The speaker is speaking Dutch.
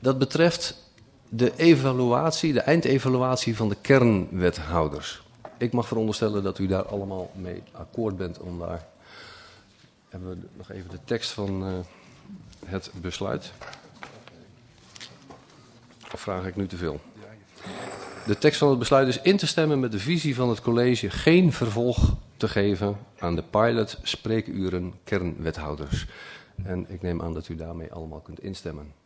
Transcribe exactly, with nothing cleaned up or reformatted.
Dat betreft de evaluatie, de eindevaluatie van de kernwethouders. Ik mag veronderstellen dat u daar allemaal mee akkoord bent om daar... Hebben we nog even de tekst van uh, het besluit? Of vraag ik nu te veel? De tekst van het besluit is in te stemmen met de visie van het college geen vervolg te geven aan de pilot spreekuren kernwethouders. En ik neem aan dat u daarmee allemaal kunt instemmen.